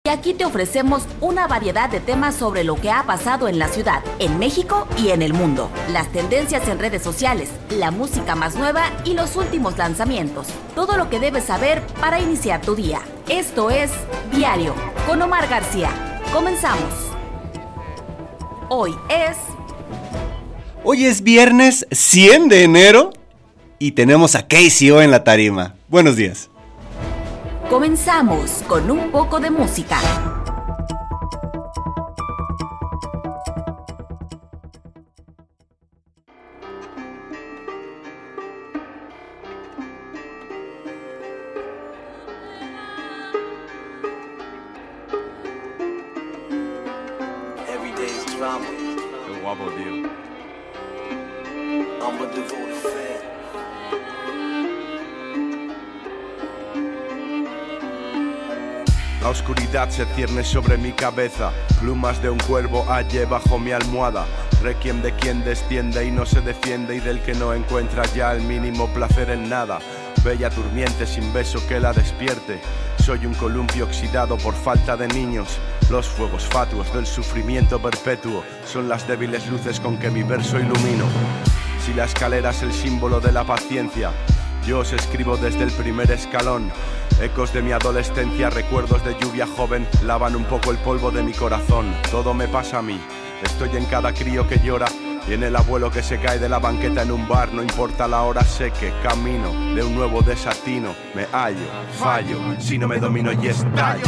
que aquí te ofrecemos una variedad de temas sobre lo que ha pasado en la ciudad, en México y en el mundo, las tendencias en redes sociales, la música más nueva y los últimos lanzamientos. Todo lo que debes saber para iniciar tu día. Esto es Diario con Omar García. Comenzamos. Hoy es viernes 100 de enero y tenemos a KCO en la tarima. Buenos días. Comenzamos con un poco de música. Qué guapo, tío. La oscuridad se cierne sobre mi cabeza, plumas de un cuervo hallé bajo mi almohada. Requiem de quien desciende y no se defiende, y del que no encuentra ya el mínimo placer en nada. Bella durmiente sin beso que la despierte. Soy un columpio oxidado por falta de niños. Los fuegos fatuos del sufrimiento perpetuo son las débiles luces con que mi verso ilumino. Si la escalera es el símbolo de la paciencia, yo os escribo desde el primer escalón. Ecos de mi adolescencia, recuerdos de lluvia joven, lavan un poco el polvo de mi corazón. Todo me pasa a mí, estoy en cada crío que llora y en el abuelo que se cae de la banqueta en un bar. No importa la hora, sé que camino de un nuevo desatino. Me hallo, fallo, si no me domino y estallo.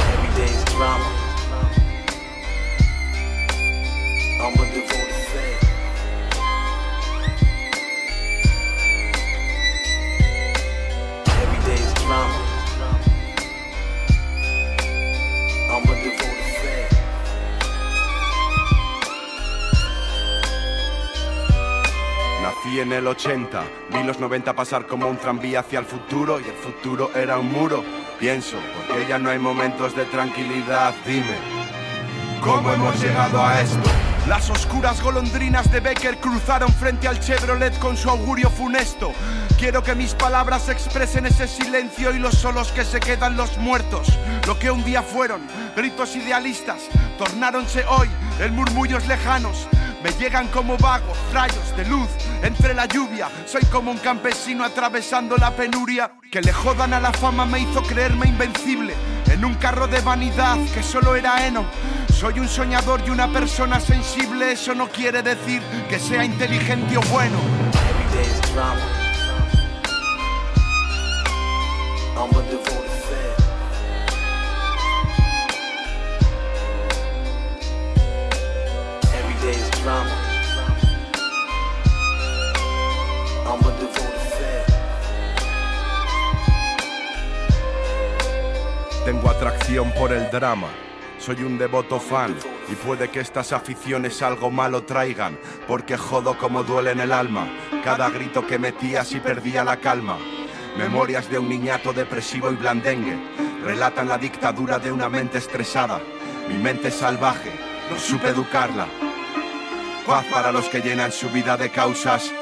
Nací en el 80, vi los 90 pasar como un tranvía hacia el futuro, y el futuro era un muro. Pienso, porque ya no hay momentos de tranquilidad. Dime, ¿cómo hemos llegado a esto? Las oscuras golondrinas de Becker cruzaron frente al Chevrolet con su augurio funesto. Quiero que mis palabras expresen ese silencio y los solos que se quedan los muertos. Lo que un día fueron gritos idealistas, tornáronse hoy en murmullos lejanos. Me llegan como vagos rayos de luz entre la lluvia. Soy como un campesino atravesando la penuria. Que le jodan a la fama me hizo creerme invencible en un carro de vanidad que solo era heno. Soy un soñador y una persona sensible. Eso no quiere decir que sea inteligente o bueno. Tengo atracción por el drama, soy un devoto fan, y puede que estas aficiones algo malo traigan, porque jodo como duele en el alma cada grito que metía si perdía la calma. Memorias de un niñato depresivo y blandengue relatan la dictadura de una mente estresada. Mi mente es salvaje, no supe educarla. Paz para los que llenan su vida de causas.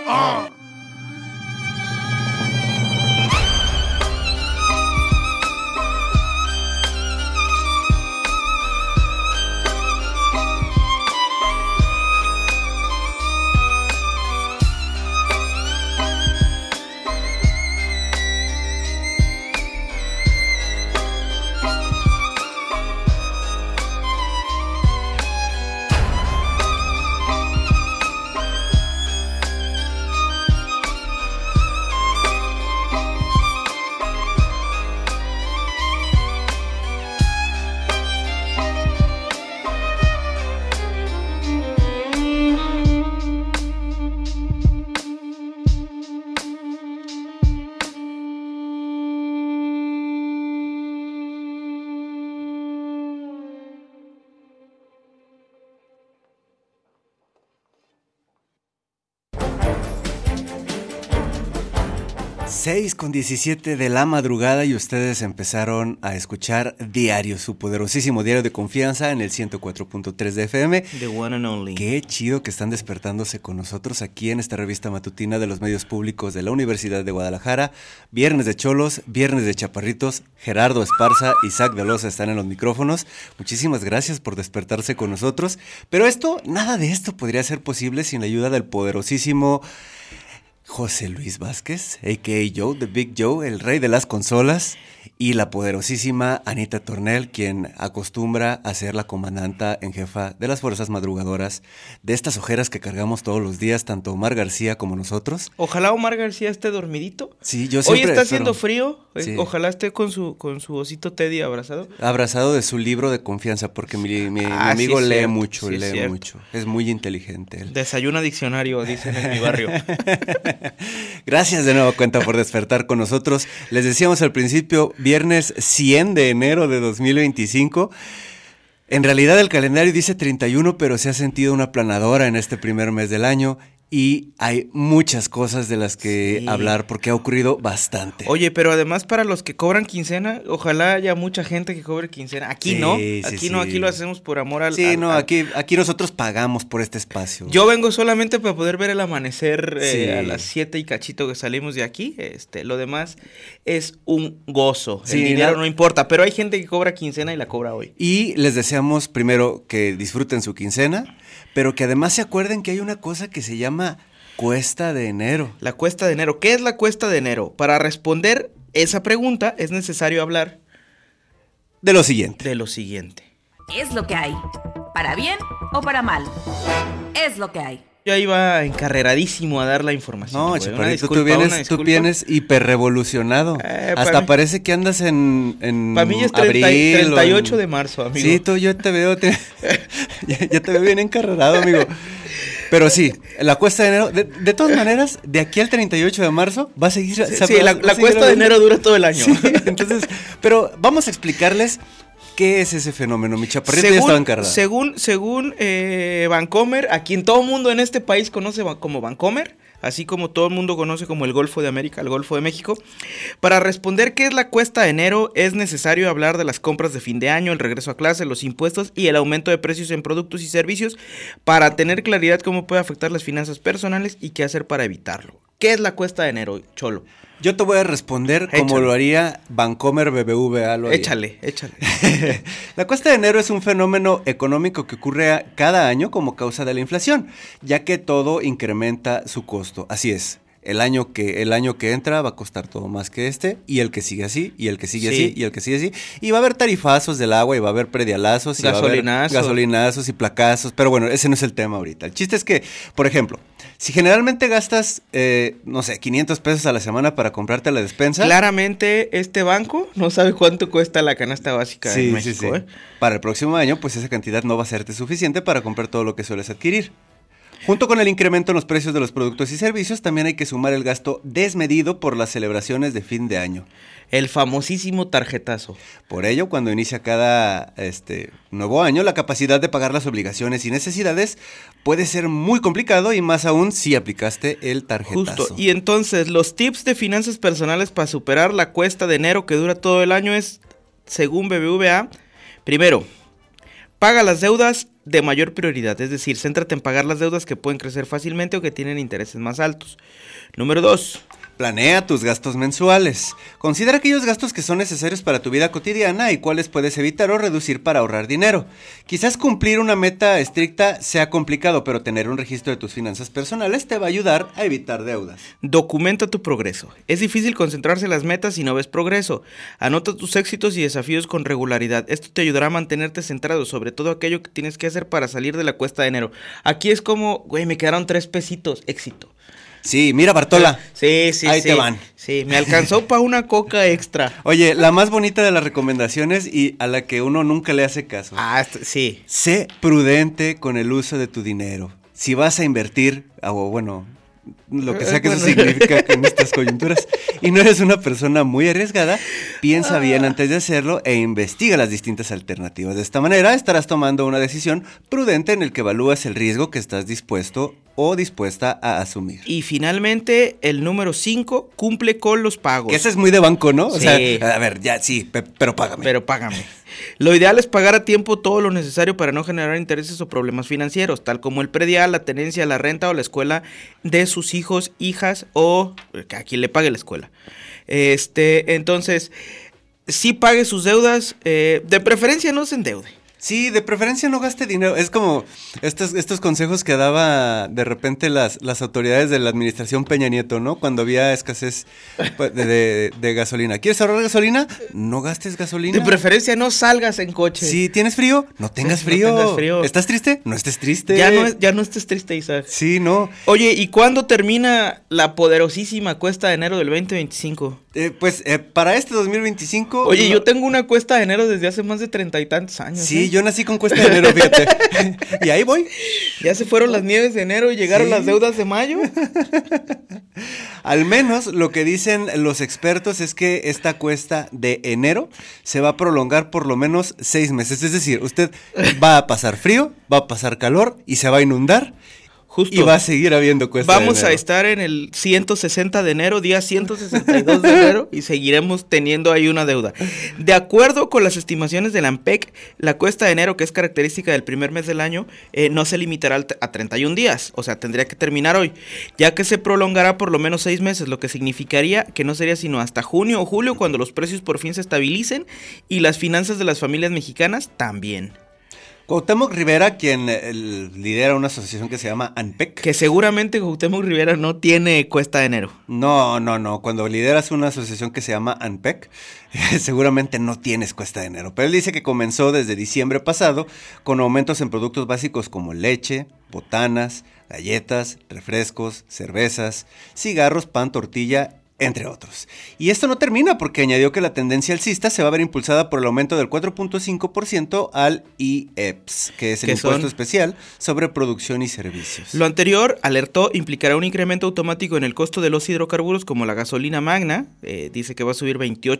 6:17 de la madrugada y ustedes empezaron a escuchar Diario, su poderosísimo diario de confianza en el 104.3 de FM. The one and only. Qué chido que están despertándose con nosotros aquí en esta revista matutina de los medios públicos de la Universidad de Guadalajara. Viernes de Cholos, viernes de Chaparritos. Gerardo Esparza, Isaac Velosa están en los micrófonos. Muchísimas gracias por despertarse con nosotros. Pero nada de esto podría ser posible sin la ayuda del poderosísimo José Luis Vázquez, a.k.a. Joe, The Big Joe, el rey de las consolas, y la poderosísima Anita Tornel, quien acostumbra a ser la comandanta en jefa de las fuerzas madrugadoras de estas ojeras que cargamos todos los días, tanto Omar García como nosotros. Ojalá Omar García esté dormidito. Sí, yo siempre hoy está espero. haciendo frío, Sí. Ojalá esté con su osito Teddy abrazado. Abrazado de su libro de confianza, porque mi amigo sí, lee cierto, mucho, sí, lee cierto. mucho. Es muy inteligente él. Desayuna diccionario, dicen en mi barrio. Gracias de nuevo, cuenta, por despertar con nosotros. Les decíamos al principio, viernes 100 de enero de 2025. En realidad el calendario dice 31, pero se ha sentido una aplanadora en este primer mes del año. Y hay muchas cosas de las que hablar porque ha ocurrido bastante. Oye, pero además para los que cobran quincena, ojalá haya mucha gente que cobre quincena. Aquí Sí, no, sí, aquí no, sí. aquí lo hacemos por amor al... Sí, aquí nosotros pagamos por este espacio. Yo vengo solamente para poder ver el amanecer Sí. a las 7 y cachito que salimos de aquí. Lo demás es un gozo. Sí, El dinero no importa, pero hay gente que cobra quincena y la cobra hoy. Y les deseamos primero que disfruten su quincena, pero que además se acuerden que hay una cosa que se llama cuesta de enero. La cuesta de enero. ¿Qué es la cuesta de enero? Para responder esa pregunta es necesario hablar De lo siguiente. de lo siguiente. Es lo que hay. Para bien o para mal. Es lo que hay. Yo iba encarreradísimo a dar la información. No, güey. Chaparrito, Una disculpa, una tú disculpa. vienes hiperrevolucionado. pa' Hasta mí- parece que andas en Para mí es abril, 38 o en- de marzo, amigo. Sí, yo te veo, ya te veo bien encarrerado, amigo. Pero sí, la cuesta de enero, de todas maneras, de aquí al 38 de marzo va a seguir... Sí, va la a seguir cuesta de habiendo- enero dura todo el año. Sí, entonces, pero vamos a explicarles qué es ese fenómeno. Mi Chaparrito ya estaba encargado. Según Vancomer, a quien todo mundo en este país conoce como Vancomer, así como todo el mundo conoce como el Golfo de América, el Golfo de México. Para responder qué es la cuesta de enero, es necesario hablar de las compras de fin de año, el regreso a clase, los impuestos y el aumento de precios en productos y servicios, para tener claridad cómo puede afectar las finanzas personales y qué hacer para evitarlo. ¿Qué es la cuesta de enero, Cholo? Yo te voy a responder como Échale. lo haría Vancomer BBVA. Lo haría. Échale. La cuesta de enero es un fenómeno económico que ocurre cada año como causa de la inflación, ya que todo incrementa su costo. Así es. El año que entra va a costar todo más que y el que sigue así, y el que sigue Sí. así, y el que sigue así. Y va a haber tarifazos del agua, y va a haber predialazos, y va a haber gasolinazos y placazos. Pero bueno, ese no es el tema ahorita. El chiste es que, por ejemplo, si generalmente gastas, 500 pesos a la semana para comprarte la despensa. Claramente este banco no sabe cuánto cuesta la canasta básica en México. Sí. Para el próximo año, pues esa cantidad no va a serte suficiente para comprar todo lo que sueles adquirir. Junto con el incremento en los precios de los productos y servicios, también hay que sumar el gasto desmedido por las celebraciones de fin de año. El famosísimo tarjetazo. Por ello, cuando inicia cada nuevo año, la capacidad de pagar las obligaciones y necesidades puede ser muy complicado, y más aún si aplicaste el tarjetazo. Justo. Y entonces, los tips de finanzas personales para superar la cuesta de enero que dura todo el año es, según BBVA, primero, paga las deudas de mayor prioridad, es decir, céntrate en pagar las deudas que pueden crecer fácilmente o que tienen intereses más altos. Número 2. Planea tus gastos mensuales. Considera aquellos gastos que son necesarios para tu vida cotidiana y cuáles puedes evitar o reducir para ahorrar dinero. Quizás cumplir una meta estricta sea complicado, pero tener un registro de tus finanzas personales te va a ayudar a evitar deudas. Documenta tu progreso. Es difícil concentrarse en las metas si no ves progreso. Anota tus éxitos y desafíos con regularidad. Esto te ayudará a mantenerte centrado sobre todo aquello que tienes que hacer para salir de la cuesta de enero. Aquí es como, güey, me quedaron 3 pesitos, éxito. Sí, mira, Bartola. Sí. Ahí te van. Sí, me alcanzó para una coca extra. Oye, la más bonita de las recomendaciones y a la que uno nunca le hace caso. Sí. Sé prudente con el uso de tu dinero. Si vas a invertir, lo que sea que eso significa en estas coyunturas, y no eres una persona muy arriesgada, piensa bien antes de hacerlo e investiga las distintas alternativas. De esta manera estarás tomando una decisión prudente en el que evalúas el riesgo que estás dispuesto o dispuesta a asumir. Y finalmente, el número 5, cumple con los pagos. Que ese es muy de banco, ¿no? O Sí. sea, a ver, ya sí, pero págame. Pero págame. Lo ideal es pagar a tiempo todo lo necesario para no generar intereses o problemas financieros, tal como el predial, la tenencia, la renta o la escuela de sus hijos, hijas o a quien le pague la escuela. Entonces, sí pague sus deudas, de preferencia no se endeude. Sí, de preferencia no gaste dinero. Es como estos consejos que daba de repente las autoridades de la administración Peña Nieto, ¿no? Cuando había escasez de gasolina. ¿Quieres ahorrar gasolina? No gastes gasolina. De preferencia no salgas en coche. Si tienes frío, no tengas frío. No tengas frío. ¿Estás triste? No estés triste. Ya no estés triste, Isaac. Sí, no. Oye, ¿y cuándo termina la poderosísima cuesta de enero del 2025? Para este 2025... Oye, yo tengo una cuesta de enero desde hace más de 30 y tantos años. Sí, yo nací con cuesta de enero, fíjate. Y ahí voy. Ya se fueron las nieves de enero y llegaron las deudas de mayo. Al menos lo que dicen los expertos es que esta cuesta de enero se va a prolongar por lo menos 6 meses. Es decir, usted va a pasar frío, va a pasar calor y se va a inundar. Justo. Y va a seguir habiendo cuesta Vamos de enero. A estar en el 160 de enero, día 162 de enero, y seguiremos teniendo ahí una deuda. De acuerdo con las estimaciones de la ANPEC, la cuesta de enero, que es característica del primer mes del año, no se limitará a 31 días, o sea, tendría que terminar hoy, ya que se prolongará por lo menos 6 meses, lo que significaría que no sería sino hasta junio o julio cuando los precios por fin se estabilicen y las finanzas de las familias mexicanas también. Cuauhtémoc Rivera, quien lidera una asociación que se llama ANPEC. Que seguramente Cuauhtémoc Rivera no tiene cuesta de enero. No. Cuando lideras una asociación que se llama ANPEC, seguramente no tienes cuesta de enero. Pero él dice que comenzó desde diciembre pasado con aumentos en productos básicos como leche, botanas, galletas, refrescos, cervezas, cigarros, pan, tortilla, entre otros. Y esto no termina porque añadió que la tendencia alcista se va a ver impulsada por el aumento del 4.5% al IEPS, que es el impuesto especial sobre producción y servicios. Lo anterior, alertó, implicará un incremento automático en el costo de los hidrocarburos como la gasolina magna, dice que va a subir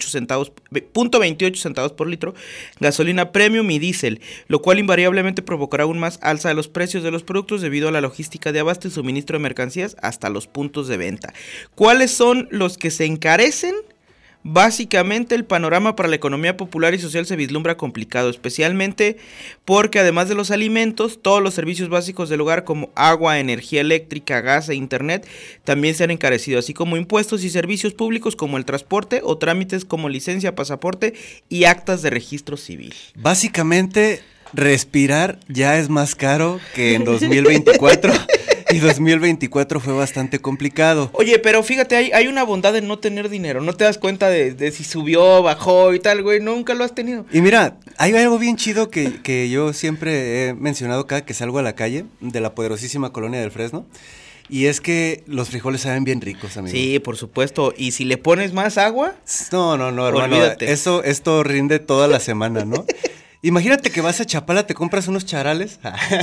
0.28 centavos por litro, gasolina premium y diésel, lo cual invariablemente provocará aún más alza de los precios de los productos debido a la logística de abasto y suministro de mercancías hasta los puntos de venta. ¿Cuáles son los que se encarecen? Básicamente el panorama para la economía popular y social se vislumbra complicado, especialmente porque además de los alimentos, todos los servicios básicos del hogar como agua, energía eléctrica, gas e internet también se han encarecido, así como impuestos y servicios públicos como el transporte o trámites como licencia, pasaporte y actas de registro civil. Básicamente, respirar ya es más caro que en 2024. Y 2024 fue bastante complicado. Oye, pero fíjate, hay una bondad en no tener dinero. No te das cuenta de si subió, bajó y tal, güey. Nunca lo has tenido. Y mira, hay algo bien chido que yo siempre he mencionado cada que salgo a la calle de la poderosísima colonia del Fresno. Y es que los frijoles saben bien ricos, amigo. Sí, por supuesto. Y si le pones más agua... No, hermano. Olvídate. Esto rinde toda la semana, ¿no? Imagínate que vas a Chapala, te compras unos charales...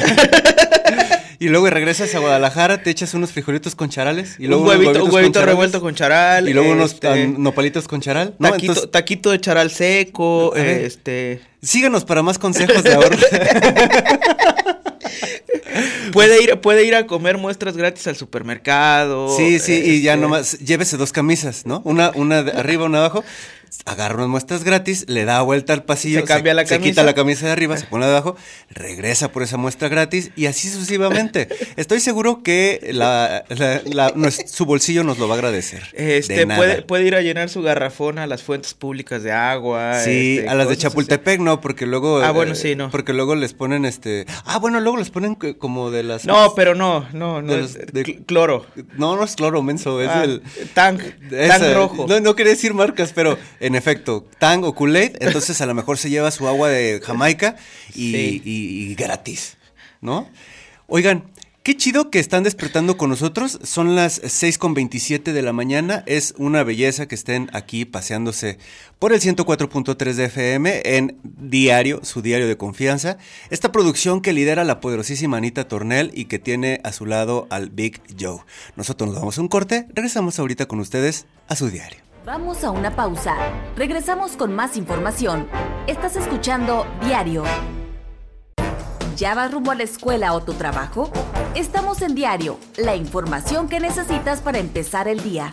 Y luego regresas a Guadalajara, te echas unos frijolitos con charales. Y luego un huevito revuelto con charal. Y luego unos nopalitos con charal. ¿No? Taquito de charal seco. Síganos para más consejos de ahorro. Puede ir a comer muestras gratis al supermercado. Sí, y ya nomás llévese 2 camisas, ¿no? Una de arriba, una abajo. Agarra unas muestras gratis, le da vuelta al pasillo, se quita la camisa de arriba, se pone la de abajo, regresa por esa muestra gratis y así sucesivamente. Estoy seguro que su bolsillo nos lo va a agradecer. Puede ir a llenar su garrafón a las fuentes públicas de agua. Sí, a las de Chapultepec, no, porque luego... sí, no. Porque luego les ponen luego les ponen como de las... No, pero no, cloro. No es cloro, menso, es el... Tang rojo. No quería decir marcas, pero... En efecto, Tang o Kool-Aid, entonces a lo mejor se lleva su agua de Jamaica y gratis, ¿no? Oigan, Qué chido que están despertando con nosotros. Son las 6:27 de la mañana. Es una belleza que estén aquí paseándose por el 104.3 de FM en Diario, su diario de confianza. Esta producción que lidera la poderosísima Anita Tornel y que tiene a su lado al Big Joe. Nosotros nos damos un corte. Regresamos ahorita con ustedes a su diario. Vamos a una pausa. Regresamos con más información. Estás escuchando Diario. ¿Ya vas rumbo a la escuela o tu trabajo? Estamos en Diario, la información que necesitas para empezar el día.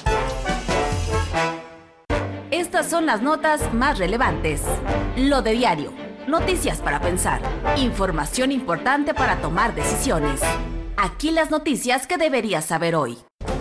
Estas son las notas más relevantes. Lo de Diario, noticias para pensar, información importante para tomar decisiones. Aquí las noticias que deberías saber hoy.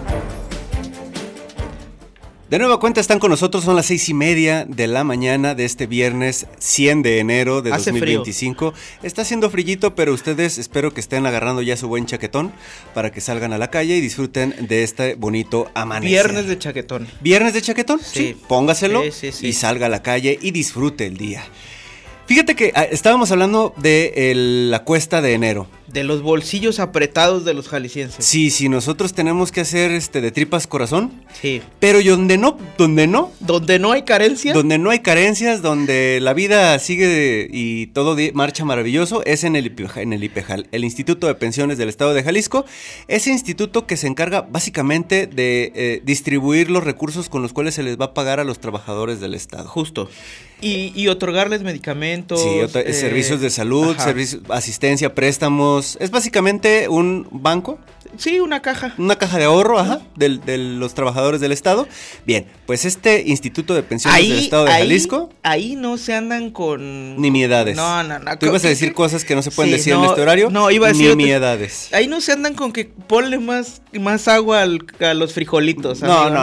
De nueva cuenta están con nosotros, son las 6:30 de la mañana de este viernes 100 de enero de 2025. Frío. Está haciendo frillito, pero ustedes espero que estén agarrando ya su buen chaquetón para que salgan a la calle y disfruten de este bonito amanecer. Viernes de chaquetón. ¿Viernes de chaquetón? Sí. Póngaselo sí. Y salga a la calle y disfrute el día. Fíjate que estábamos hablando de la cuesta de enero. De los bolsillos apretados de los jaliscienses. Sí, nosotros tenemos que hacer de tripas corazón. Sí. Pero donde no hay carencias. Donde no hay carencias, donde la vida sigue y todo marcha maravilloso, es en el IPEJAL, el Instituto de Pensiones del Estado de Jalisco. Ese instituto que se encarga básicamente de distribuir los recursos con los cuales se les va a pagar a los trabajadores del Estado. Justo. Y otorgarles medicamentos. Sí, servicios de salud, asistencia, préstamos. Es básicamente un banco. Sí, una caja. Una caja de ahorro, de los trabajadores del Estado. Bien, pues este Instituto de Pensiones del Estado de Jalisco. Ahí no se andan con nimiedades. No. Tú ibas a decir cosas que no se pueden decir en este horario. No, iba a decir nimiedades. Ahí no se andan con que ponle más agua a los frijolitos.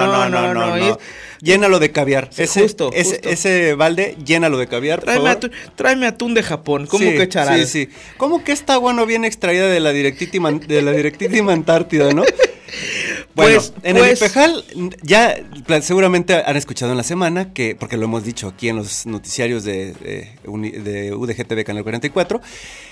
No. Llénalo de caviar. Justo. Ese balde, llénalo de caviar. Tráeme atún de Japón. ¿Cómo que charal? Sí. ¿Cómo que esta agua no viene extraída de la directísima Antártida, no? Bueno, en el IPEJAL ya seguramente han escuchado en la semana porque lo hemos dicho aquí en los noticiarios de UDGTV Canal 44,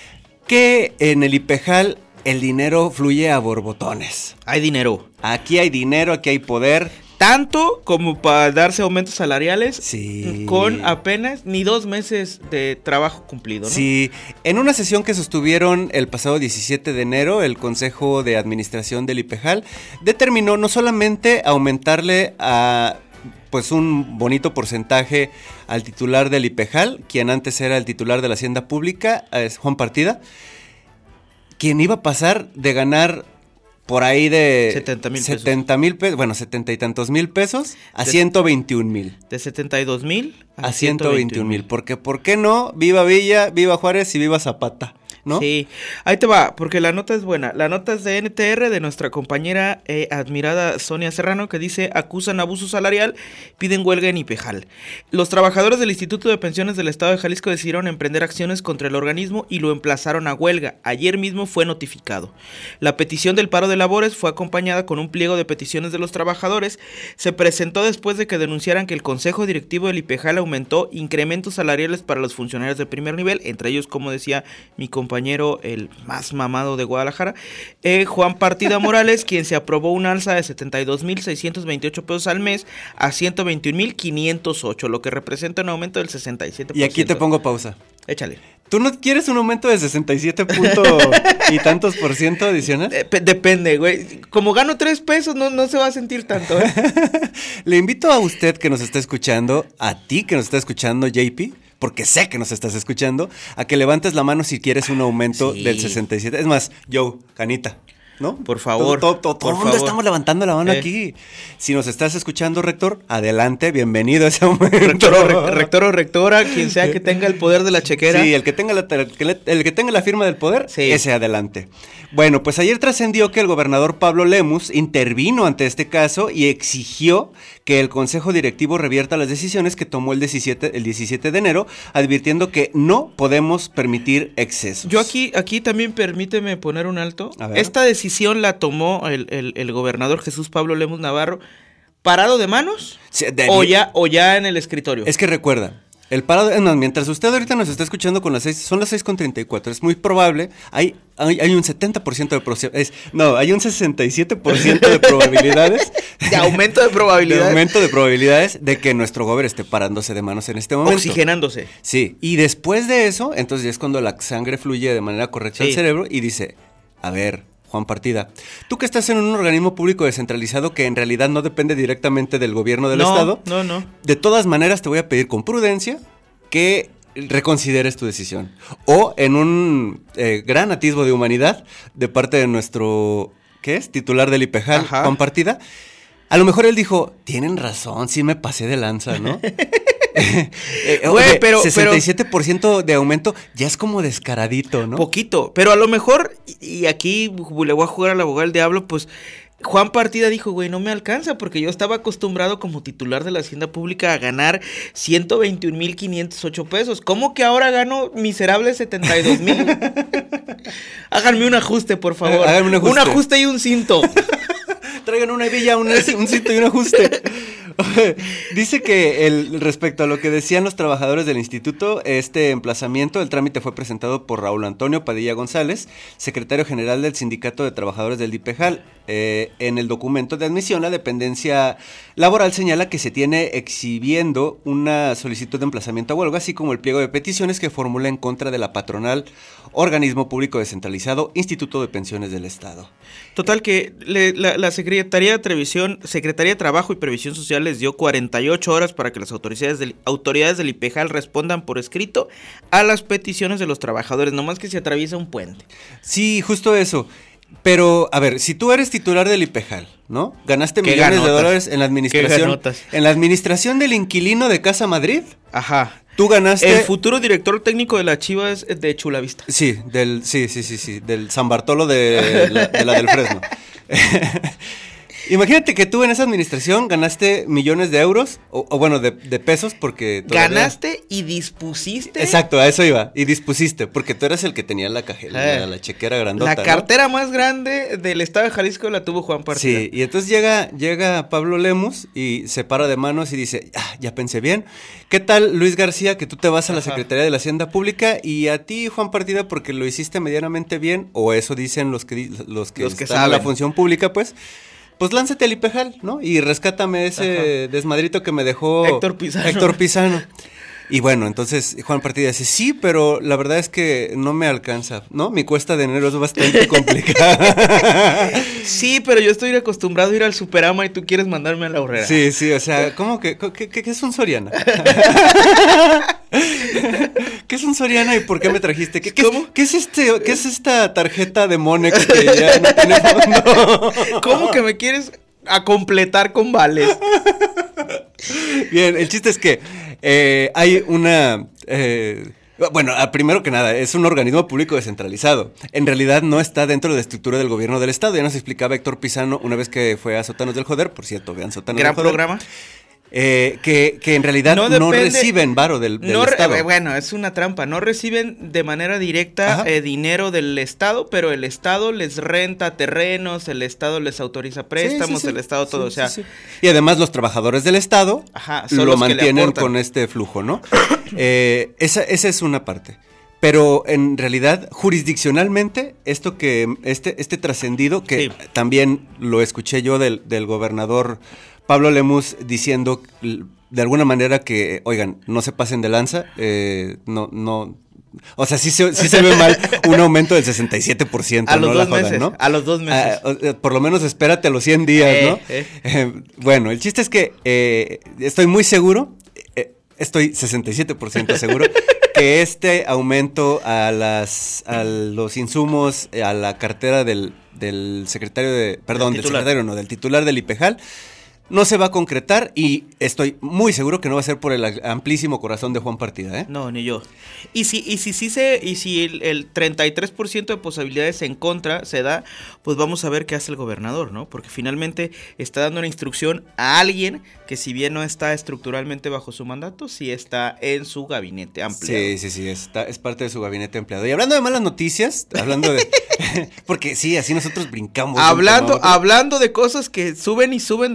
que en el IPEJAL el dinero fluye a borbotones. Hay dinero. Aquí hay dinero, aquí hay poder. Tanto como para darse aumentos salariales. Sí. Con apenas ni 2 meses de trabajo cumplido, ¿no? Sí. En una sesión que sostuvieron el pasado 17 de enero, el Consejo de Administración del IPEJAL determinó no solamente aumentarle a un bonito porcentaje al titular del IPEJAL, quien antes era el titular de la Hacienda Pública, es Juan Partida, quien iba a pasar de ganar por ahí de 70,000 pesos, bueno, 70 y tantos mil pesos a 121,000. De 72,000 a 121,000. Porque, ¿por qué no? Viva Villa, viva Juárez y viva Zapata, ¿no? Sí, ahí te va, porque la nota es buena. La nota es de NTR, de nuestra compañera admirada Sonia Serrano, que dice: acusan abuso salarial, piden huelga en IPEJAL. Los trabajadores del Instituto de Pensiones del Estado de Jalisco decidieron emprender acciones contra el organismo y lo emplazaron a huelga. Ayer mismo fue notificado. La petición del paro de labores fue acompañada con un pliego de peticiones de los trabajadores. Se presentó después de que denunciaran que el Consejo Directivo del IPEJAL aumentó incrementos salariales para los funcionarios de primer nivel, entre ellos, como decía mi compañero, el más mamado de Guadalajara, Juan Partida Morales, quien se aprobó un alza de 72,628 pesos al mes a 121,508, lo que representa un aumento del 67%. Y aquí te pongo pausa. Échale. ¿Tú no quieres un aumento de 67 y tantos por ciento adicional? Depende, güey. Como gano 3 pesos, no se va a sentir tanto, ¿eh? Le invito a usted que nos está escuchando, a ti que nos está escuchando, JP, porque sé que nos estás escuchando, a que levantes la mano si quieres un aumento del 67. Es más, Joe, Canita, ¿no? Por favor. Todo el mundo estamos levantando la mano aquí. Si nos estás escuchando, rector, adelante, bienvenido a ese aumento. Rector o rectora, quien sea que tenga el poder de la chequera. Sí, el que tenga la firma del poder, sí. Ese adelante. Bueno, pues ayer trascendió que el gobernador Pablo Lemus intervino ante este caso y exigió que el Consejo Directivo revierta las decisiones que tomó el 17 de enero, advirtiendo que no podemos permitir excesos. Yo aquí también permíteme poner un alto. Esta decisión la tomó el gobernador Jesús Pablo Lemus Navarro, parado de manos, sí, o ya en el escritorio. Es que recuerda, El paro, no, mientras usted ahorita nos está escuchando con las 6, son las 6:34, es muy probable, hay un 70% hay un 67% de probabilidades. De aumento de probabilidades. De aumento de probabilidades de que nuestro gobierno esté parándose de manos en este momento. Oxigenándose. Sí, y después de eso, entonces ya es cuando la sangre fluye de manera correcta al cerebro y dice, a ver, Juan Partida, tú que estás en un organismo público descentralizado que en realidad no depende directamente del gobierno del Estado. No. De todas maneras te voy a pedir con prudencia que reconsideres tu decisión. O en un gran atisbo de humanidad de parte de nuestro, ¿qué es? Titular del IPEJAL, Juan Partida. A lo mejor él dijo, tienen razón, sí me pasé de lanza, ¿no? Pero 67% de aumento ya es como descaradito, ¿no? Poquito, pero a lo mejor, y aquí le voy a jugar al abogado del diablo, pues Juan Partida dijo, güey, no me alcanza porque yo estaba acostumbrado como titular de la Hacienda Pública a ganar 121,508 pesos. ¿Cómo que ahora gano miserables 72,000? Háganme un ajuste, por favor. Háganme un ajuste y un cinto. Traigan una hebilla, un cinto y un ajuste. Dice que respecto a lo que decían los trabajadores del instituto, este emplazamiento, el trámite fue presentado por Raúl Antonio Padilla González, secretario general del Sindicato de Trabajadores del IPEJAL. En el documento de admisión, la dependencia laboral señala que se tiene exhibiendo una solicitud de emplazamiento a huelga, así como el pliego de peticiones que formula en contra de la patronal Organismo Público Descentralizado, Instituto de Pensiones del Estado. Total que la Secretaría de Trabajo y Previsión Social les dio 48 horas para que las autoridades del IPEJAL respondan por escrito a las peticiones de los trabajadores, nomás que se atraviesa un puente. Sí, justo eso. Pero, a ver, si tú eres titular del IPEJAL, ¿no? Ganaste millones de dólares en la administración. En la administración del inquilino de Casa Madrid. Ajá. Tú ganaste. El futuro director técnico de la Chivas de Chulavista. Sí, del San Bartolo de la del Fresno. Imagínate que tú en esa administración ganaste millones de euros, o bueno, de pesos, porque... Ganaste y dispusiste. Exacto, a eso iba, y dispusiste, porque tú eras el que tenía la la chequera grandota, la cartera, ¿no? Más grande del estado de Jalisco la tuvo Juan Partida. Sí, y entonces llega Pablo Lemus y se para de manos y dice, ya pensé bien, ¿qué tal Luis García, que tú te vas a la Secretaría de la Hacienda Pública, y a ti, Juan Partida, porque lo hiciste medianamente bien, o eso dicen los que están saben en la función pública, pues lánzate al IPEJAL, ¿no? Y rescátame ese desmadrito que me dejó Héctor Pizano. Y bueno, entonces Juan Partida dice, sí, pero la verdad es que no me alcanza, ¿no? Mi cuesta de enero es bastante complicada. Sí, pero yo estoy acostumbrado a ir al Superama y tú quieres mandarme a la Horrera. Sí, o sea, ¿cómo que qué es un Soriana? ¿Qué es un Soriana y por qué me trajiste? ¿Qué es esta tarjeta de Monex que ya no tiene fondo? ¿Cómo que me quieres a completar con vales? Bien, el chiste es que hay una... bueno, primero que nada, es un organismo público descentralizado. En realidad no está dentro de la estructura del gobierno del Estado. Ya nos explicaba Héctor Pizano una vez que fue a Sótanos del Joder. Por cierto, vean Sótanos del Joder. Gran programa. Que en realidad no reciben varo del Estado. Bueno, es una trampa. No reciben de manera directa dinero del Estado, pero el Estado les renta terrenos, el Estado les autoriza préstamos, el Estado todo. O sea, y además los trabajadores del Estado lo mantienen con este flujo, ¿no? Esa es una parte. Pero en realidad, jurisdiccionalmente, este trascendido, que también lo escuché yo del gobernador Pablo Lemus diciendo de alguna manera que, oigan, no se pasen de lanza, no, o sea, sí se ve mal un aumento del 67%, a los no 2 la jodan, meses, ¿no? A los 2 meses. Por lo menos espérate a los 100 días, ¿no? Bueno, el chiste es que estoy muy seguro, estoy 67% seguro que este aumento a los insumos, a la cartera del secretario del titular del IPEJAL, no se va a concretar, y estoy muy seguro que no va a ser por el amplísimo corazón de Juan Partida, ¿eh? No, ni yo. Y si el 33% de posibilidades en contra se da, pues vamos a ver qué hace el gobernador, ¿no? Porque finalmente está dando una instrucción a alguien que, si bien no está estructuralmente bajo su mandato, sí está en su gabinete ampliado. Sí, es parte de su gabinete ampliado. Y hablando de malas noticias, porque sí, así nosotros brincamos. Hablando de cosas que suben y suben de precio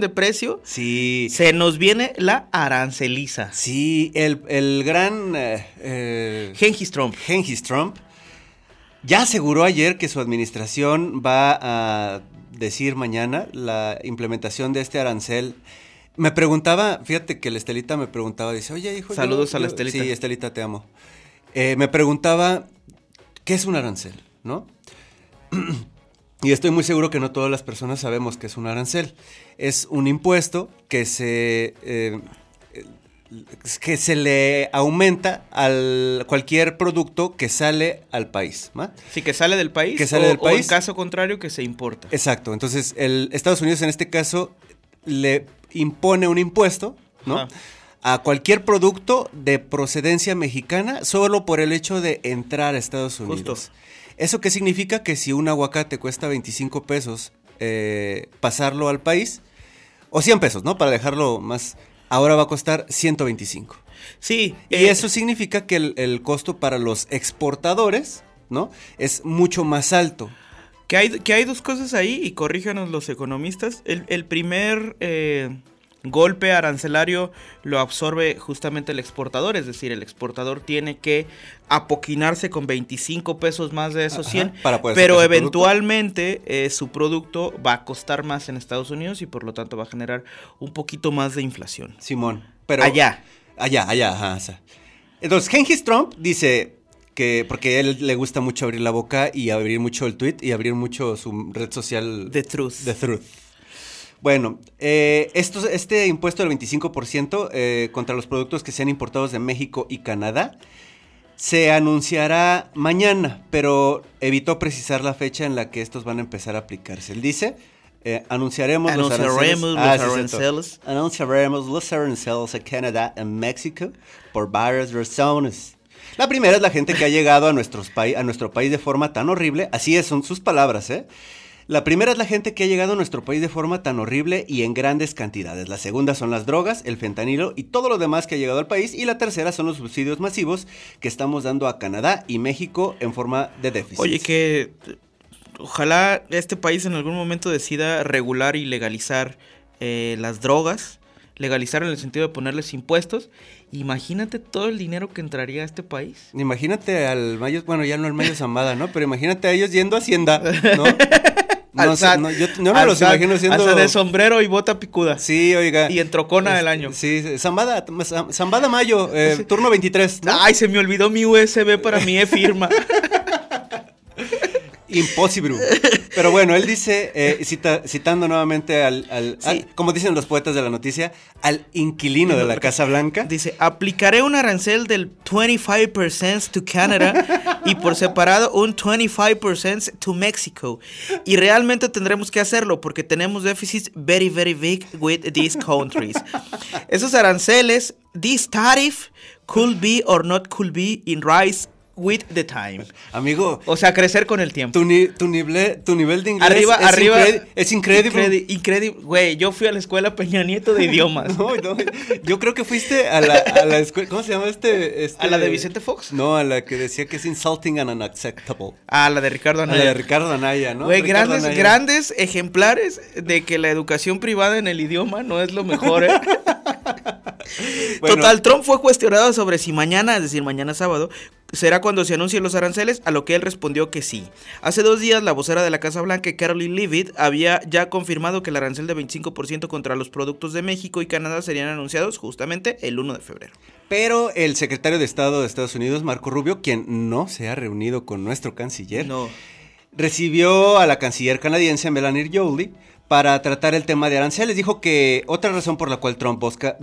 precio. Sí. Se nos viene la aranceliza. Sí, el gran Gengis Trump. Gengis Trump ya aseguró ayer que su administración va a decir mañana la implementación de este arancel. Me preguntaba, fíjate que la Estelita me preguntaba, dice, oye, hijo. Saludos a la Estelita. Sí, Estelita, te amo. Me preguntaba, ¿qué es un arancel? ¿No? Y estoy muy seguro que no todas las personas sabemos qué es un arancel. Es un impuesto que se le aumenta a cualquier producto que sale al país, ¿no? Sí, que sale del país. Que sale del país. O en caso contrario, que se importa. Exacto. Entonces, Estados Unidos en este caso le impone un impuesto, ¿no? Ajá. A cualquier producto de procedencia mexicana solo por el hecho de entrar a Estados Unidos. Justo. ¿Eso qué significa? Que si un aguacate cuesta 25 pesos pasarlo al país, o 100 pesos, ¿no? Para dejarlo más, ahora va a costar 125. Sí. Y eso significa que el costo para los exportadores, ¿no? Es mucho más alto. Que hay dos cosas ahí, y corríjanos los economistas. El primer golpe arancelario lo absorbe justamente el exportador, es decir, el exportador tiene que apoquinarse con 25 pesos más de esos 100, para poder pero sacar su eventualmente su producto va a costar más en Estados Unidos y por lo tanto va a generar un poquito más de inflación. Simón, pero Allá, ajá. O sea. Entonces, Gengis Trump dice que, porque a él le gusta mucho abrir la boca y abrir mucho el tweet y abrir mucho su red social The Truth. The Truth. Bueno, este impuesto del 25% contra los productos que sean importados de México y Canadá se anunciará mañana, pero evitó precisar la fecha en la que estos van a empezar a aplicarse. Él dice, anunciaremos los aranceles. Anunciaremos los aranceles a Canadá y México por varias razones. La primera es la gente que ha llegado a nuestro país de forma tan horrible, así es, son sus palabras, La primera es la gente que ha llegado a nuestro país de forma tan horrible y en grandes cantidades. La segunda son las drogas, el fentanilo y todo lo demás que ha llegado al país. Y la tercera son los subsidios masivos que estamos dando a Canadá y México en forma de déficit. Oye, que ojalá este país en algún momento decida regular y legalizar las drogas. Legalizar en el sentido de ponerles impuestos. Imagínate todo el dinero que entraría a este país. Imagínate al Mayo, bueno, ya no al Mayo Zambada, ¿no? Pero imagínate a ellos yendo a Hacienda, ¿no? Yo no me los imagino siendo... Hasta de sombrero y bota picuda. Sí, oiga. Y en trocona del año. Sí, Zambada Mayo, turno 23, ¿no? Ay, se me olvidó mi USB para mi e-firma. Impossible. Pero bueno, él dice, citando nuevamente como dicen los poetas de la noticia, al inquilino de la Casa Blanca. Dice, aplicaré un arancel del 25% to Canada y por separado un 25% to Mexico. Y realmente tendremos que hacerlo porque tenemos déficits very, very big with these countries. Esos aranceles, this tariff could be or not could be in rise with the time. Amigo, o sea, crecer con el tiempo. Tu nivel de inglés arriba es increíble. Increíble. Güey, yo fui a la escuela Peña Nieto de idiomas. No, yo creo que fuiste a la escuela, ¿cómo se llama ¿A la de Vicente Fox? No, a la que decía que es insulting and unacceptable. Ah, la de Ricardo Anaya. A la de Ricardo Anaya, ¿no? Güey, grandes ejemplares de que la educación privada en el idioma no es lo mejor, Bueno. Total, Trump fue cuestionado sobre si mañana, es decir, mañana sábado, será cuando se anuncien los aranceles, a lo que él respondió que sí. Hace 2 días, la vocera de la Casa Blanca, Caroline Leavitt, había ya confirmado que el arancel de 25% contra los productos de México y Canadá serían anunciados justamente el 1 de febrero. Pero el secretario de Estado de Estados Unidos, Marco Rubio, quien no se ha reunido con nuestro canciller, recibió a la canciller canadiense Melanie Joly para tratar el tema de aranceles. Dijo que otra razón por la cual Trump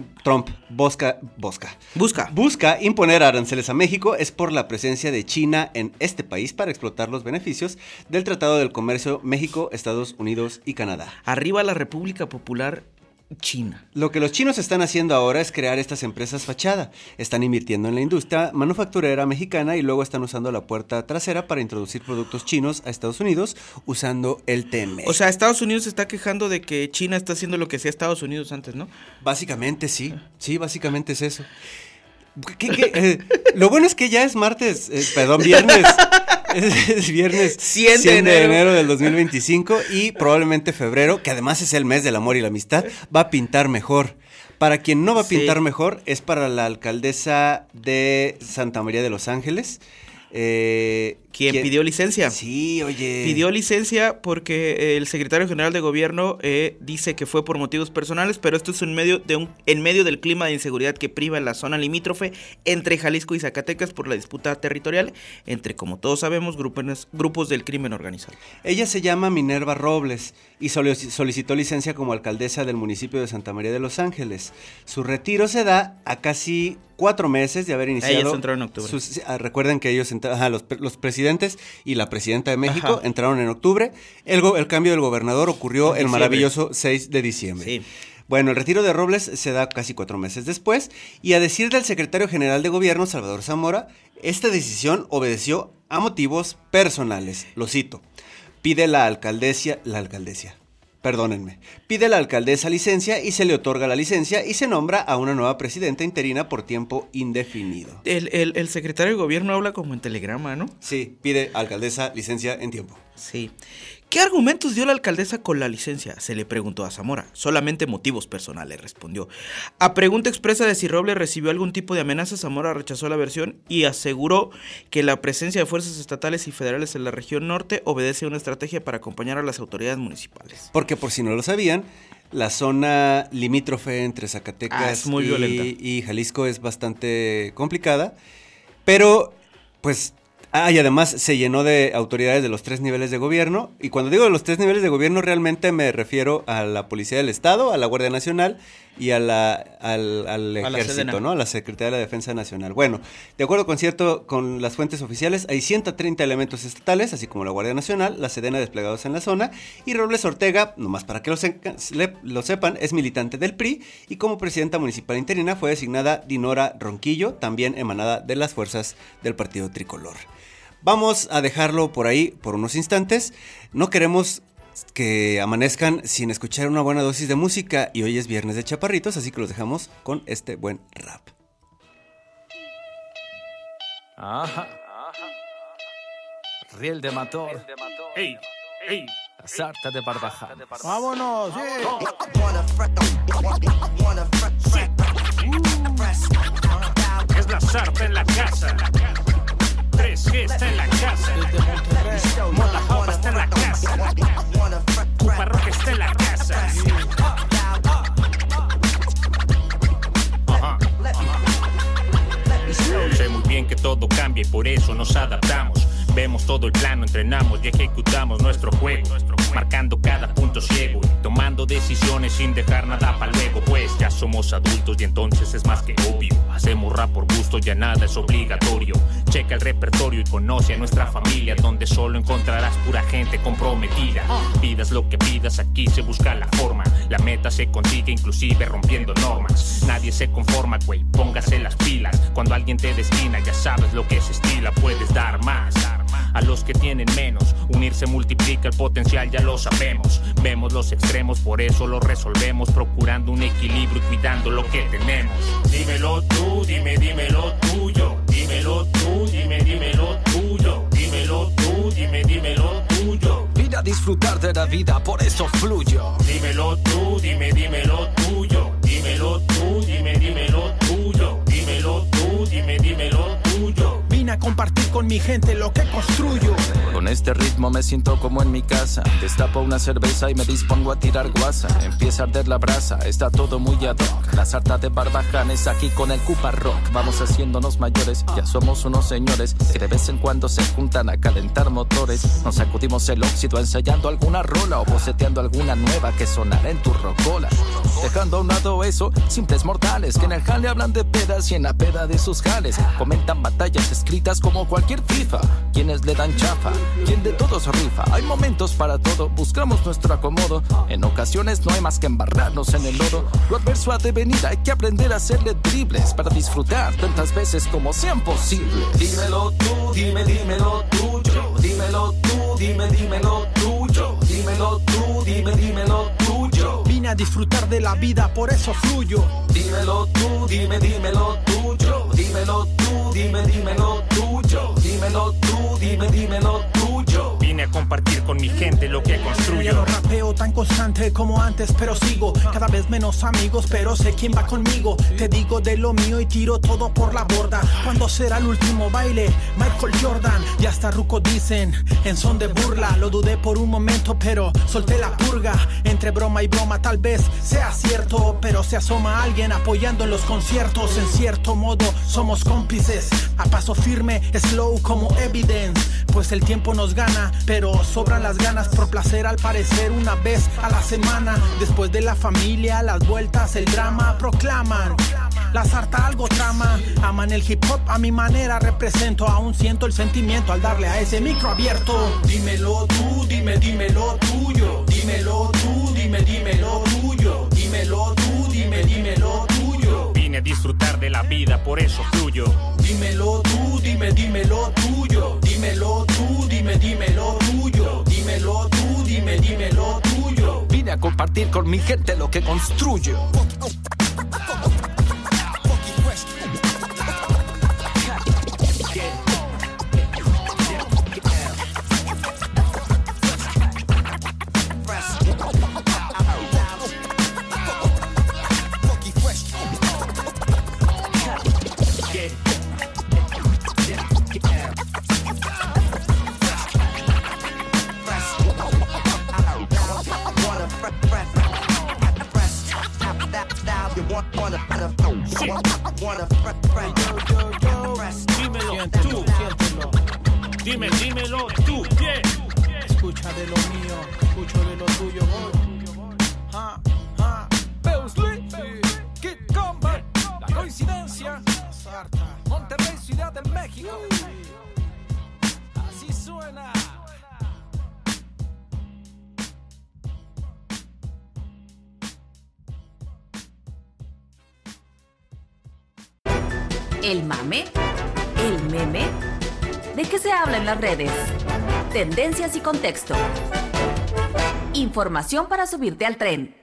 busca imponer aranceles a México es por la presencia de China en este país para explotar los beneficios del Tratado del Comercio México, Estados Unidos y Canadá. Arriba la República Popular China. Lo que los chinos están haciendo ahora es crear estas empresas fachada. Están invirtiendo en la industria manufacturera mexicana y luego están usando la puerta trasera para introducir productos chinos a Estados Unidos usando el TM. O sea, Estados Unidos se está quejando de que China está haciendo lo que hacía Estados Unidos antes, ¿no? Básicamente sí. Sí, básicamente es eso. Lo bueno es que ya es viernes. Es viernes 100 de enero del 2025 y probablemente febrero, que además es el mes del amor y la amistad, va a pintar mejor. Para quien no va a pintar mejor es para la alcaldesa de Santa María de los Ángeles. ¿Quién pidió licencia? Sí, oye. Pidió licencia porque el secretario general de gobierno dice que fue por motivos personales, pero esto es en medio del clima de inseguridad que priva en la zona limítrofe entre Jalisco y Zacatecas por la disputa territorial entre, como todos sabemos, grupos del crimen organizado. Ella se llama Minerva Robles y solicitó licencia como alcaldesa del municipio de Santa María de los Ángeles. Su retiro se da a casi 4 meses de haber iniciado. Ellos entraron en octubre. Recuerden que ellos los presidentes y la presidenta de México entraron en octubre. El cambio del gobernador ocurrió el maravilloso 6 de diciembre. Sí. Bueno, el retiro de Robles se da casi 4 meses después y a decir del secretario general de gobierno, Salvador Zamora, esta decisión obedeció a motivos personales. Lo cito. Pide la alcaldesa licencia y se le otorga la licencia y se nombra a una nueva presidenta interina por tiempo indefinido. El secretario de gobierno habla como en telegrama, ¿no? Sí, pide alcaldesa licencia en tiempo. Sí. ¿Qué argumentos dio la alcaldesa con la licencia? Se le preguntó a Zamora. Solamente motivos personales, respondió. A pregunta expresa de si Robles recibió algún tipo de amenaza, Zamora rechazó la versión y aseguró que la presencia de fuerzas estatales y federales en la región norte obedece a una estrategia para acompañar a las autoridades municipales. Porque por si no lo sabían, la zona limítrofe entre Zacatecas y Jalisco es bastante complicada, pero pues... y además se llenó de autoridades de los 3 niveles de gobierno, y cuando digo de los 3 niveles de gobierno realmente me refiero a la Policía del Estado, a la Guardia Nacional y al Ejército, ¿no? A la Secretaría de la Defensa Nacional. Bueno, de acuerdo con las fuentes oficiales, hay 130 elementos estatales, así como la Guardia Nacional, la Sedena desplegados en la zona, y Robles Ortega, nomás para que lo sepan, es militante del PRI, y como presidenta municipal interina fue designada Dinora Ronquillo, también emanada de las fuerzas del Partido Tricolor. Vamos a dejarlo por ahí por unos instantes. No queremos que amanezcan sin escuchar una buena dosis de música y hoy es viernes de chaparritos, así que los dejamos con este buen rap. Ajá. Riel de Mator. Ey, ey. La sarta de Barbaján. Vámonos, Es la sarta en la casa. 3G está en la casa. Mota Java está en la casa. Cuparroque está en la casa. Sé muy bien que todo cambia y por eso nos adaptamos. Vemos todo el plano, entrenamos y ejecutamos nuestro juego, marcando cada punto ciego y tomando decisiones sin dejar nada para luego, pues ya somos adultos y entonces es más que obvio. Hacemos rap por gusto, ya nada es obligatorio. Checa el repertorio y conoce a nuestra familia, donde solo encontrarás pura gente comprometida. Pidas lo que pidas, aquí se busca la forma. La meta se consigue inclusive rompiendo normas. Nadie se conforma, güey, póngase las pilas. Cuando alguien te destina, ya sabes lo que se estila, puedes dar más a los que tienen menos. Unirse multiplica el potencial, ya lo sabemos. Vemos los extremos, por eso lo resolvemos, procurando un equilibrio y cuidando lo que tenemos. Dímelo tú, dímelo tuyo. Dímelo tú, dímelo tuyo. Dímelo tú, dímelo tuyo. Vine a disfrutar de la vida, por eso fluyo. Dímelo tú, dímelo tuyo. Dímelo tú, dímelo tuyo. Dímelo tú, dímelo tuyo. Vine a compartir con mi gente lo que construyo. Con este ritmo me siento como en mi casa. Destapo una cerveza y me dispongo a tirar guasa. Empieza a arder la brasa, está todo muy ad hoc. La sarta de Barbaján es aquí con el Cupa Rock. Vamos haciéndonos mayores, ya somos unos señores que de vez en cuando se juntan a calentar motores. Nos sacudimos el óxido ensayando alguna rola o boceteando alguna nueva que sonará en tu rocola. Dejando a un lado eso, simples mortales que en el jale hablan de pedas y en la peda de sus jales comentan batallas escritas como cualquier FIFA. Quienes le dan chafa, quien de todos rifa. Hay momentos para todo, buscamos nuestro acomodo. En ocasiones no hay más que embarrarnos en el lodo. Lo adverso ha de venir, hay que aprender a hacerle dribles para disfrutar tantas veces como sean posibles. Dímelo tú, dímelo tuyo. Dímelo tú, dímelo tuyo. Dímelo tú, dímelo tuyo. Vine a disfrutar de la vida, por eso fluyo. Dímelo tú, dímelo tuyo. dímelo tú, dímelo tuyo. Dímelo tú, dímelo tuyo. Vine a compartir con mi gente lo que construyo. Ya no rapeo tan constante como antes, pero sigo cada vez menos amigos, pero sé quién va conmigo. Te digo de lo mío y tiro todo por la borda. ¿Cuándo será el último baile? Michael Jordan. Ya hasta ruco dicen en son de burla. Lo dudé por un momento, pero solté la purga. Entre broma y broma tal vez sea cierto, pero se asoma alguien apoyando en los conciertos. En cierto modo somos cómplices, a paso firme, slow como Evidence. Pues el tiempo nos gana, pero sobran las ganas por placer, al parecer una vez a la semana. Después de la familia, las vueltas, el drama, proclaman la sarta algo trama. Aman el hip hop a mi manera, represento. Aún siento el sentimiento al darle a ese micro abierto. Dímelo tú, dímelo tuyo. Dímelo tú, dímelo tuyo. Dímelo tú, dímelo tuyo. Vine a disfrutar de la vida, por eso fluyo. Dímelo tú, dímelo tuyo. Dímelo tú, dímelo tuyo. Dímelo tú, dímelo tuyo. Vine a compartir con mi gente lo que construyo. Dímelo tú, yeah. Escucha de lo mío, escucho de lo tuyo. Beusley, Kid Combat, La Coincidencia, Monterrey, Ciudad de México. Así suena. ¿El mame? ¿El meme? ¿De qué se habla en las redes? Tendencias y contexto. Información para subirte al tren.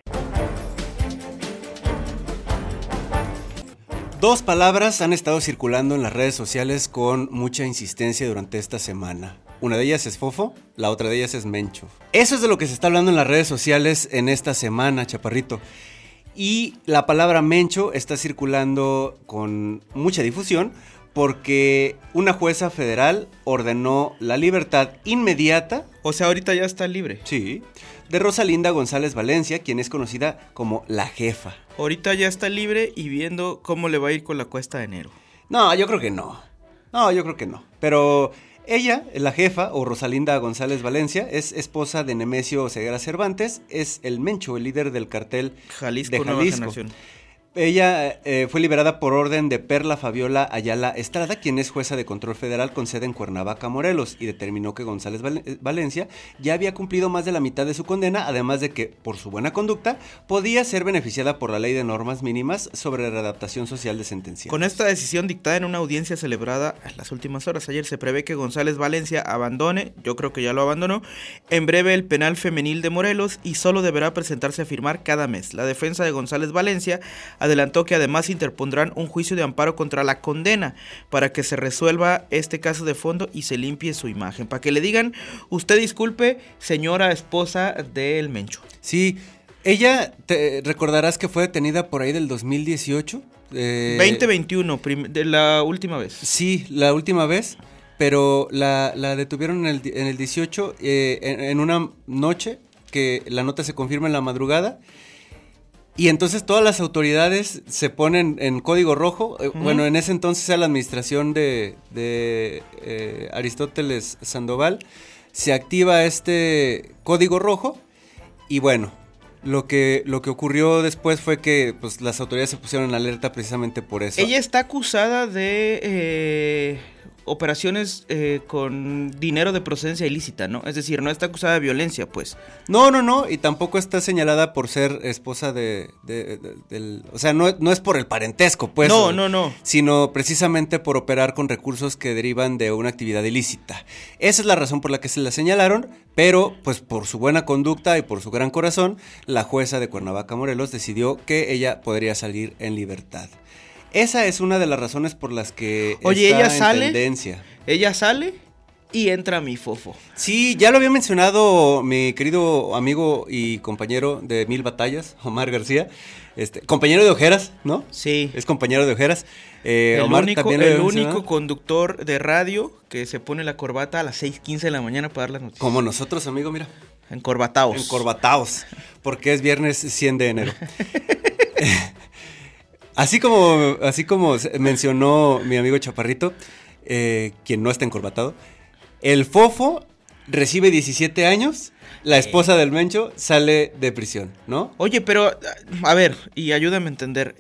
Dos palabras han estado circulando en las redes sociales con mucha insistencia durante esta semana. Una de ellas es fofo, la otra de ellas es mencho. Eso es de lo que se está hablando en las redes sociales en esta semana, Chaparrito. Y la palabra mencho está circulando con mucha difusión porque una jueza federal ordenó la libertad inmediata. O sea, ahorita ya está libre. Sí, de Rosalinda González Valencia, quien es conocida como la jefa. Ahorita ya está libre y viendo cómo le va a ir con la cuesta de enero. No, yo creo que no. Pero ella, la jefa, o Rosalinda González Valencia, es esposa de Nemesio Ceguera Cervantes, es el mencho, el líder del cartel Jalisco, de Nueva Jalisco. Generación. Ella fue liberada por orden de Perla Fabiola Ayala Estrada, quien es jueza de control federal con sede en Cuernavaca, Morelos, y determinó que González Valencia ya había cumplido más de la mitad de su condena, además de que, por su buena conducta, podía ser beneficiada por la ley de normas mínimas sobre readaptación social de sentencias. Con esta decisión dictada en una audiencia celebrada en las últimas horas, ayer se prevé que González Valencia abandone, yo creo que ya lo abandonó, en breve el penal femenil de Morelos y solo deberá presentarse a firmar cada mes. La defensa de González Valencia adelantó que además interpondrán un juicio de amparo contra la condena para que se resuelva este caso de fondo y se limpie su imagen. Para que le digan, usted disculpe, señora esposa del mencho. Sí, ella, te recordarás que fue detenida por ahí del 2018. 2021, de la última vez. Sí, la última vez, pero la detuvieron en el 18 en una noche, que la nota se confirma en la madrugada. Y entonces todas las autoridades se ponen en código rojo. Bueno, en ese entonces era la administración de Aristóteles Sandoval. Se activa este código rojo y bueno, lo que ocurrió después fue que pues, las autoridades se pusieron en alerta precisamente por eso. Ella está acusada de operaciones con dinero de procedencia ilícita, ¿no? Es decir, no está acusada de violencia, pues. No, y tampoco está señalada por ser esposa o sea, no es por el parentesco, pues. No. Sino precisamente por operar con recursos que derivan de una actividad ilícita. Esa es la razón por la que se la señalaron, pero pues por su buena conducta y por su gran corazón, la jueza de Cuernavaca, Morelos, decidió que ella podría salir en libertad. Esa es una de las razones por las que Oye, está ella en sale, tendencia. Ella sale y entra mi fofo. Sí, ya lo había mencionado mi querido amigo y compañero de Mil Batallas, Omar García, compañero de Ojeras, ¿no? Sí. Es compañero de Ojeras. Omar único, también lo el había único mencionado. conductor de radio que se pone la corbata a las 6:15 de la mañana para dar las noticias. Como nosotros, amigo, mira. Encorbataos. Encorbataos, porque es viernes 100 de enero. Así como mencionó mi amigo Chaparrito, quien no está encorbatado, el fofo recibe 17 años, la esposa del Mencho sale de prisión, ¿no? Oye, pero, a ver, y ayúdame a entender,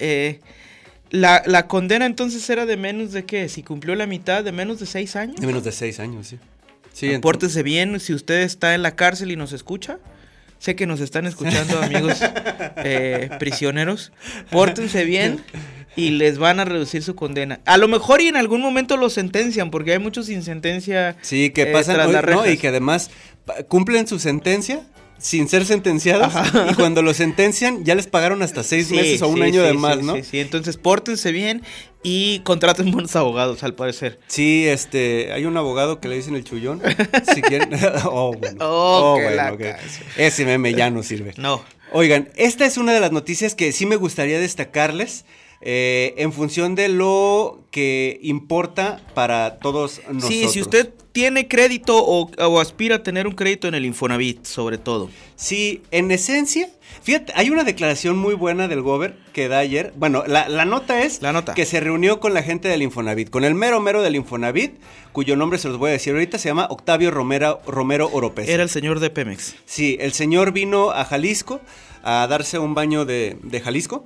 la condena entonces era de menos de ¿qué? Si cumplió la mitad, de menos de 6 años. De menos de 6 años, sí. Sí, pórtese bien si usted está en la cárcel y nos escucha. Sé que nos están escuchando, amigos prisioneros. Pórtense bien y les van a reducir su condena. A lo mejor y en algún momento lo sentencian, porque hay muchos sin sentencia. Sí, que pasan tras las rejas. ¿no? Y que además cumplen su sentencia sin ser sentenciados. Ajá. Y cuando lo sentencian ya les pagaron hasta 6 meses o un año de más, ¿no? Sí, entonces pórtense bien y contraten buenos abogados, al parecer. Sí, hay un abogado que le dicen el chullón, si quieren. Bueno. Okay. Ese meme ya no sirve. No. Oigan, esta es una de las noticias que sí me gustaría destacarles. En función de lo que importa para todos nosotros. Sí, si usted tiene crédito o aspira a tener un crédito en el Infonavit, sobre todo. Sí, en esencia, fíjate, hay una declaración muy buena del Gober que da ayer. Bueno, la nota es que se reunió con la gente del Infonavit, con el mero del Infonavit, cuyo nombre se los voy a decir ahorita, se llama Octavio Romero Oropesa. Era el señor de Pemex. Sí, el señor vino a Jalisco a darse un baño de Jalisco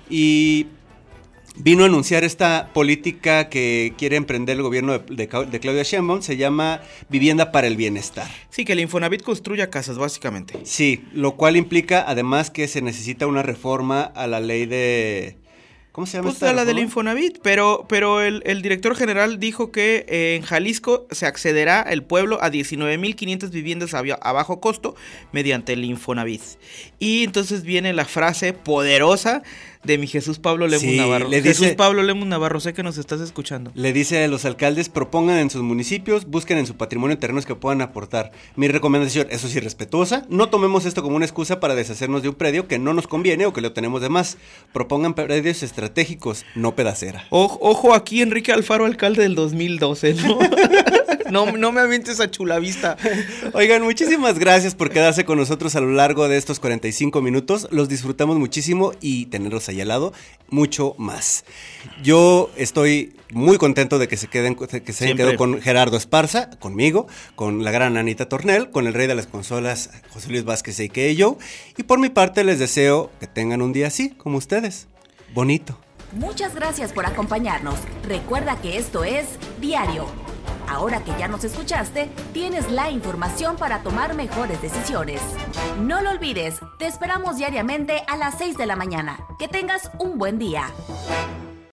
y vino a anunciar esta política que quiere emprender el gobierno de Claudia Sheinbaum, se llama Vivienda para el Bienestar. Sí, que el Infonavit construya casas, básicamente. Sí, lo cual implica además que se necesita una reforma a la ley de... ¿Cómo se llama esta reforma? La reforma? del Infonavit, pero el director general dijo que en Jalisco se accederá el pueblo a 19,500 viviendas a bajo costo mediante el Infonavit. Y entonces viene la frase poderosa de mi Jesús Pablo Lemus Navarro. Jesús Pablo Lemus Navarro, sé que nos estás escuchando. Le dice a los alcaldes, propongan en sus municipios, busquen en su patrimonio terrenos que puedan aportar. Mi recomendación, eso sí, respetuosa, no tomemos esto como una excusa para deshacernos de un predio que no nos conviene o que lo tenemos de más. Propongan predios estratégicos, no pedacera. Ojo aquí, Enrique Alfaro, alcalde del 2012, ¿no? No me avientes a Chulavista. Oigan, muchísimas gracias por quedarse con nosotros a lo largo de estos 45 minutos. Los disfrutamos muchísimo y tenerlos ahí al lado mucho más. Yo estoy muy contento de que se hayan quedado con Gerardo Esparza, conmigo, con la gran Anita Tornel, con el rey de las consolas, José Luis Vázquez a.k.a. Joe. Y por mi parte les deseo que tengan un día así, como ustedes. Bonito. Muchas gracias por acompañarnos. Recuerda que esto es Diario. Ahora que ya nos escuchaste, tienes la información para tomar mejores decisiones. No lo olvides, te esperamos diariamente a las 6 de la mañana. Que tengas un buen día.